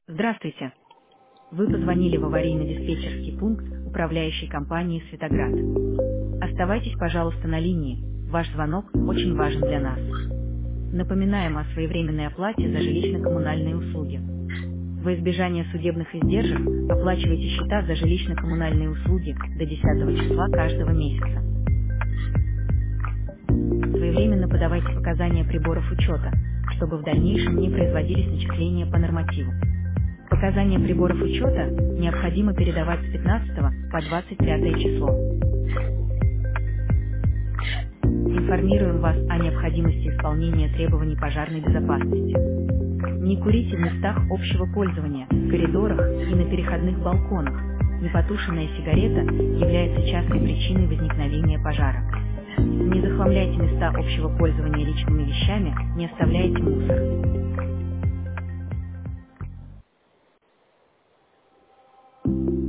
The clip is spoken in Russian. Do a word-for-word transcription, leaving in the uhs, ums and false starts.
Здравствуйте. Вы позвонили в аварийно-диспетчерский пункт управляющей компании «Светоград». Оставайтесь, пожалуйста, на линии. Ваш звонок очень важен для нас. Напоминаем о своевременной оплате за жилищно-коммунальные услуги. Во избежание судебных издержек оплачивайте счета за жилищно-коммунальные услуги до десятого числа каждого месяца. Своевременно подавайте показания приборов учета, чтобы в дальнейшем не производились начисления по нормативу. Показания приборов учета необходимо передавать с пятнадцатого по двадцать пятое число. Информируем вас о необходимости исполнения требований пожарной безопасности. Не курите в местах общего пользования, в коридорах и на переходных балконах. Непотушенная сигарета является частой причиной возникновения пожара. Не захламляйте места общего пользования личными вещами, не оставляйте мусор.